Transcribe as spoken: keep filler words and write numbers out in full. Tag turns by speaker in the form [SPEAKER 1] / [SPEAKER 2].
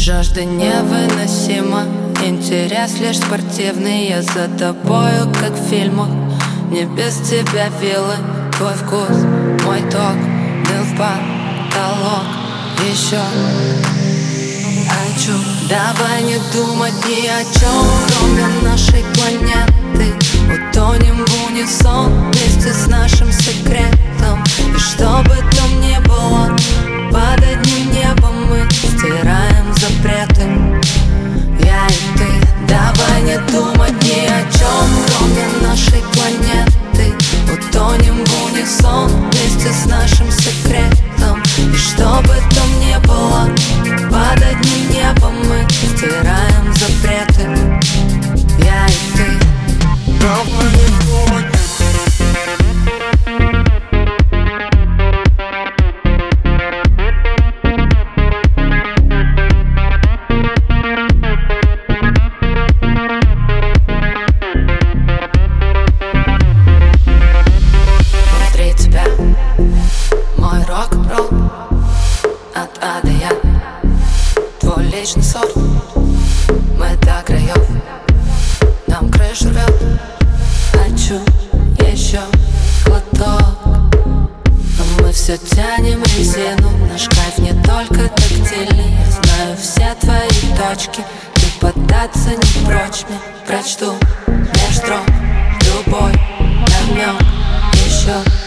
[SPEAKER 1] Жажда невыносима, интерес лишь спортивный. Я за тобою, как в фильмах, мне без тебя вилы. Твой вкус, мой ток, дым в потолок. Еще хочу, давай не думать ни о чем, кроме нашей планеты. Утонем в унисон вместе с нашим секретом. И что бы там ни было, под одним небом мы стираем запреты. Я и ты, давай не думать ни о чем, кроме нашей планеты. Утонем в унисон вместе с нашим секретом. И что бы там ни было, под одним небом мы стираем запреты. Я и ты, давай не думать. Мой рок-н-ролл от А до Я, твой личный сорт. Мы до краев, нам крышу рвет. Хочу еще глоток, но мы все тянем резину. Наш кайф не только тактильный. Я знаю все твои точки, ты поддаться не прочь мне. Прочту меж строк любой намек еще.